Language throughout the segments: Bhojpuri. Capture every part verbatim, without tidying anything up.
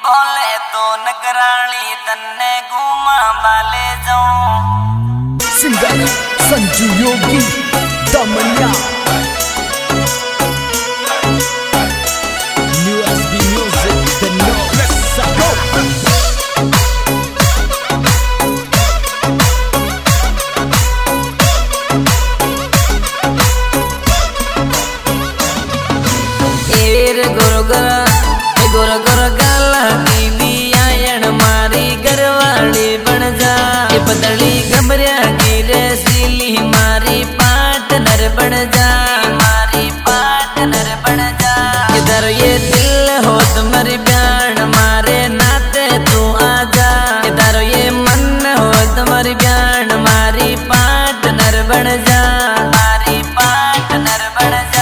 बोले तो नगराली तन्ने घूमा वाले जाऊं। Singer Sanju Yogi Damania new SB music the no let's go. गोर गोर गाला की भी आयन मारी घरवाली बन जा। ये बदली घबरिया की रसीली मारी पार्टनर बन जा, मारी पार्टनर बन जा। इधर ये दिल हो तुम्हारी बयान मारे नाते तू आजा। इधर ये मन हो तुम्हारी बयान मारी पार्टनर बन जा, मारी पार्टनर बन जा।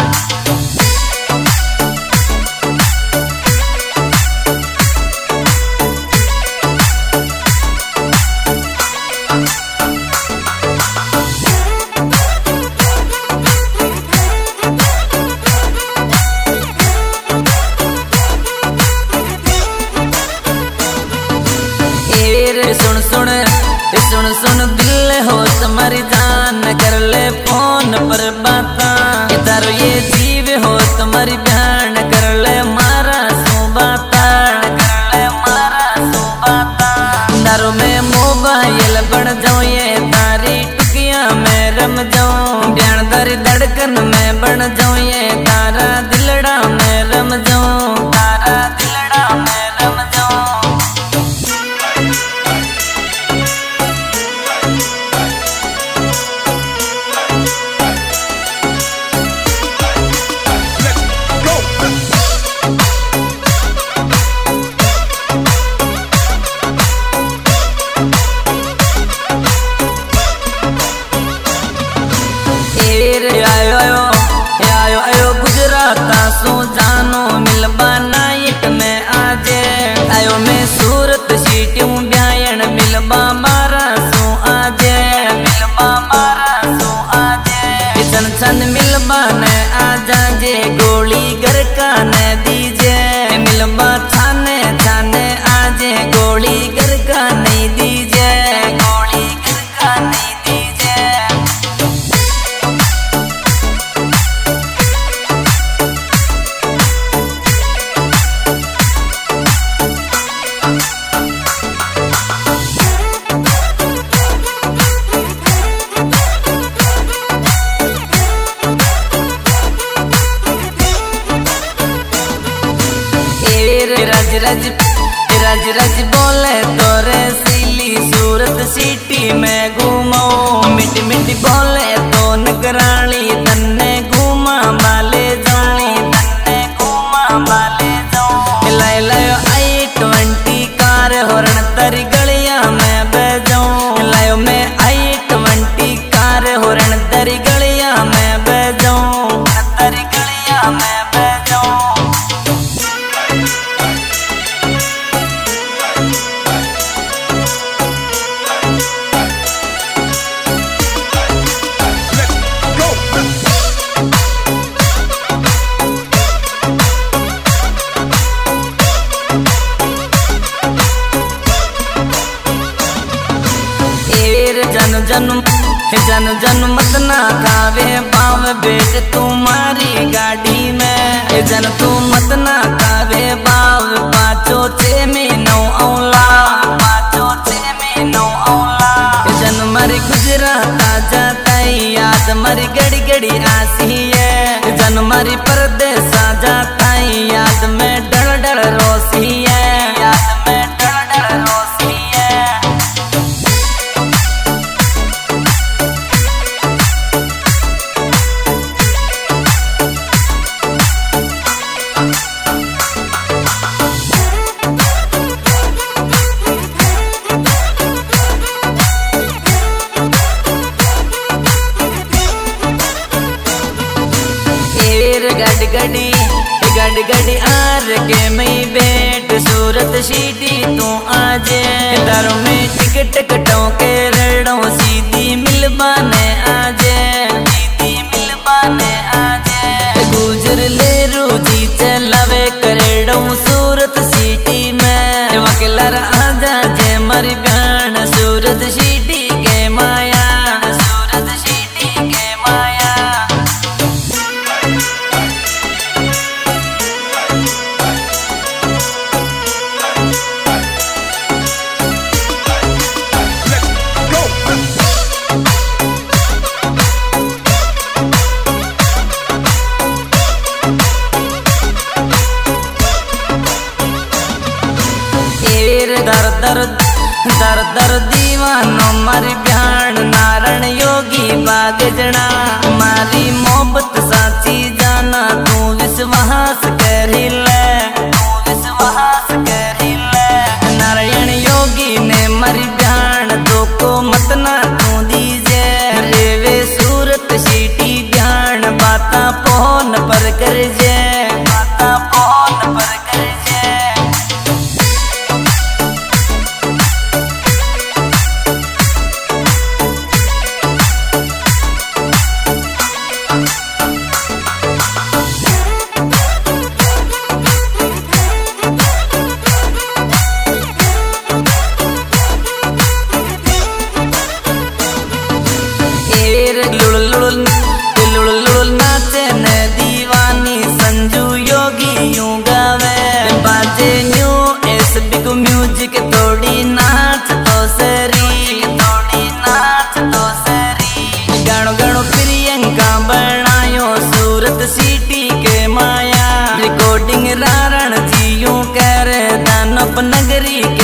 सुन सुन सुन सुन दिल हो तुम्हारी जान कर ले फोन पर बाता। इधर ये जीव हो तुम्हारी बहन कर ले मारा सू बाता, कर ले मारा सू बाता। दारू में मोबाइल बन जाऊं ये तारी टुकिया में रम जाऊं। बयान दारी धड़कन में बन जाऊं ये तारा दिलड़ा में रम जाऊं, तारा दिलड़ा में रम जाऊं। आयो आयो आयो आयो गुजराता सू जानो मिलबा नाइट में आजे। आयो मैं सूरत सीटियों ब्यायन मिलबा मारा सू आजे, मिलबा मारा सू आजे। सन सन मिलबा ने आजा जे गोली घर का ने दीजे। मिलबा छाने छाने आजे गोली घर का नहीं दीजे, गोली घर का नहीं दीजे। रज रज रज रज बोले तोरे सीली सूरत सिटी में घूमो। मिठी मिठी बोले तो नगराली तन्ने घूमा वाले जानी, तन्ने घूमा वाले जाऊं। लाए लायो आई ट्वेंटी कार होरण तरी गलिया में बजाऊं। लायो मैं आई ट्वेंटी कार होरण तरी गलिया में बजाऊं, तरी गलिया में बजाऊं। जन जन जन जन मत ना खावे पाव बेट तुम्हारी गाड़ी में। जन तू मत ना खावे पाव पाचो छे में नौ औला, पाचो छे में नौ औला। जन मरी गुजरात आजा ताई याद मरी गड़ी गड़ी आसी है। जन मरी परदेस आजा ताई याद में डर डर रोसी है, याद में डर डर रोसी है। गड गडी गड गडी आर के मई बेट सूरत सीटी तू आजे। दारू में टिकट कटों के रेड़ों सीधी मिलबाने आजे, सीधी मिलबाने आजे। गुजर ले रूजी चलावे करेड़ों सूरत सिटी एरे दर दर दर दर दीवानो मारी ब्याण नारायण योगी बाग जना मारी मोहब्बत साची जाना तू विश्वास करी ले तू विश्वास करी ले नारायण योगी ने मारी ब्याण दो को मत ना तू दीजे रेवे सूरत सीटी ब्याण बाता फोन पर कर जे बाता फोन पर कर जे म्यूजिक थोड़ी नाच तो सरी थोड़ी नाच तो सरी गाणो गाणो प्रियंका बनायो सूरत सिटी के माया रिकॉर्डिंग रारण जी यूं कर दानव नगरी